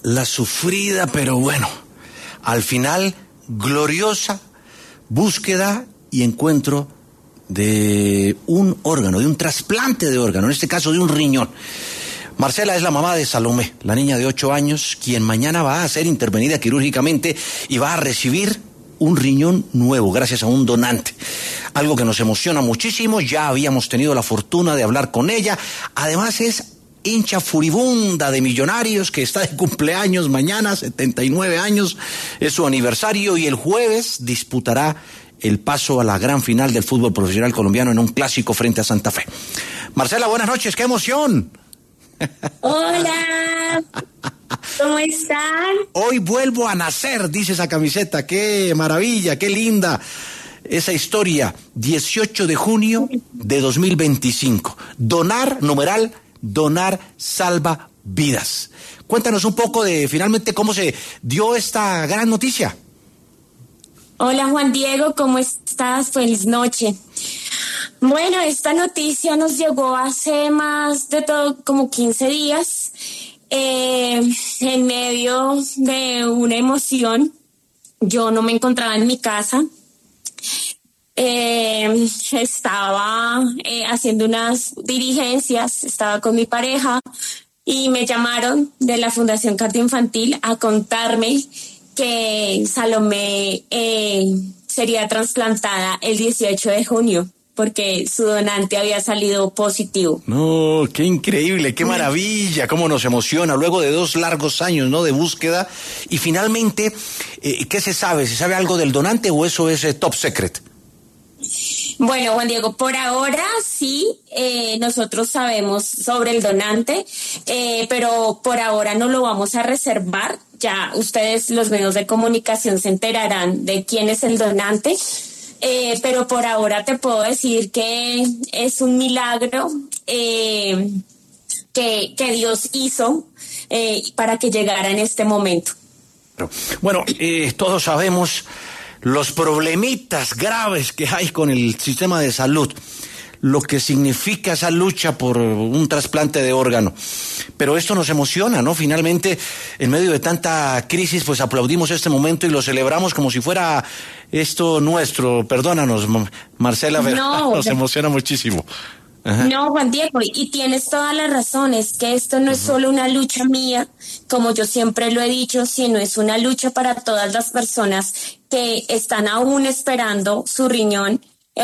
la sufrida, pero bueno, al final, gloriosa búsqueda y encuentro de un órgano, de un trasplante de órgano, en este caso de un riñón. Marcela es la mamá de Salomé, la niña de 8 años, quien mañana va a ser intervenida quirúrgicamente y va a recibir un riñón nuevo gracias a un donante. Algo que nos emociona muchísimo, ya habíamos tenido la fortuna de hablar con ella. Además es hincha furibunda de Millonarios, que está de cumpleaños mañana, 79 años, es su aniversario, y el jueves disputará el paso a la gran final del fútbol profesional colombiano en un clásico frente a Santa Fe. Marcela, buenas noches, ¡qué emoción! Hola, ¿cómo están? Hoy vuelvo a nacer, dice esa camiseta, qué maravilla, qué linda esa historia. 18 de junio de 2025, donar, numeral, donar salva vidas. Cuéntanos un poco de finalmente cómo se dio esta gran noticia. Hola Juan Diego, ¿cómo estás? Feliz noche. Bueno, esta noticia nos llegó hace más de todo como 15 días, en medio de una emoción. Yo no me encontraba en mi casa, estaba haciendo unas diligencias, estaba con mi pareja y me llamaron de la Fundación Cardioinfantil a contarme que Salomé sería trasplantada el 18 de junio. Porque su donante había salido positivo. No, qué increíble, qué maravilla, cómo nos emociona, luego de 2 largos años, ¿no?, de búsqueda, y finalmente, ¿qué se sabe? ¿Se sabe algo del donante o eso es top secret? Bueno, Juan Diego, por ahora sí, nosotros sabemos sobre el donante, pero por ahora no lo vamos a reservar. Ya ustedes, los medios de comunicación, se enterarán de quién es el donante. Pero por ahora te puedo decir que es un milagro que Dios hizo para que llegara en este momento. Bueno, todos sabemos los problemitas graves que hay con el sistema de salud, lo que significa esa lucha por un trasplante de órgano. Pero esto nos emociona, ¿no? Finalmente, en medio de tanta crisis, pues aplaudimos este momento y lo celebramos como si fuera esto nuestro. Perdónanos, Marcela, pero nos emociona muchísimo. Ajá. No, Juan Diego, y tienes toda la razón, es que esto no es solo una lucha mía, como yo siempre lo he dicho, sino es una lucha para todas las personas que están aún esperando su riñón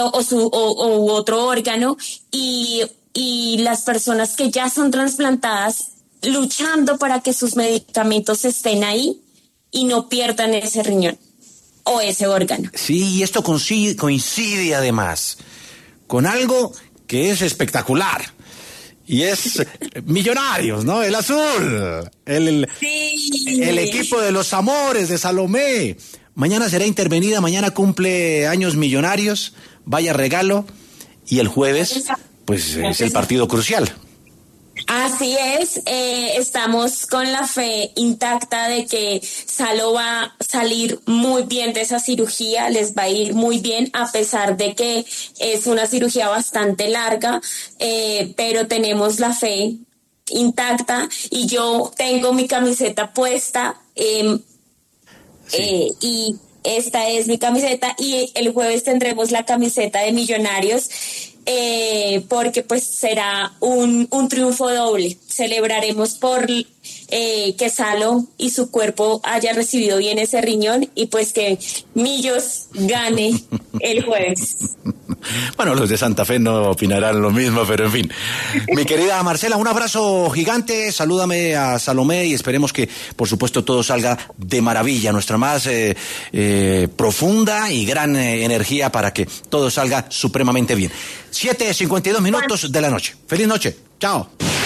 o otro órgano, y las personas que ya son trasplantadas luchando para que sus medicamentos estén ahí y no pierdan ese riñón o ese órgano. Sí, y esto coincide además con algo que es espectacular, y es Millonarios, ¿no? El azul, el equipo de los amores de Salomé. Mañana será intervenida, mañana cumple años Millonarios, vaya regalo, y el jueves, pues es el partido crucial. Así es, estamos con la fe intacta de que Salo va a salir muy bien de esa cirugía, les va a ir muy bien, a pesar de que es una cirugía bastante larga, pero tenemos la fe intacta, y yo tengo mi camiseta puesta, y esta es mi camiseta, y el jueves tendremos la camiseta de Millonarios, porque pues será un triunfo doble. Celebraremos por que Salo y su cuerpo haya recibido bien ese riñón, y pues que Millos gane el jueves. Bueno, los de Santa Fe no opinarán lo mismo, pero en fin. Mi querida Marcela, un abrazo gigante, salúdame a Salomé y esperemos que, por supuesto, todo salga de maravilla. Nuestra más profunda y gran energía para que todo salga supremamente bien. 7:52 de la noche. Feliz noche. Chao.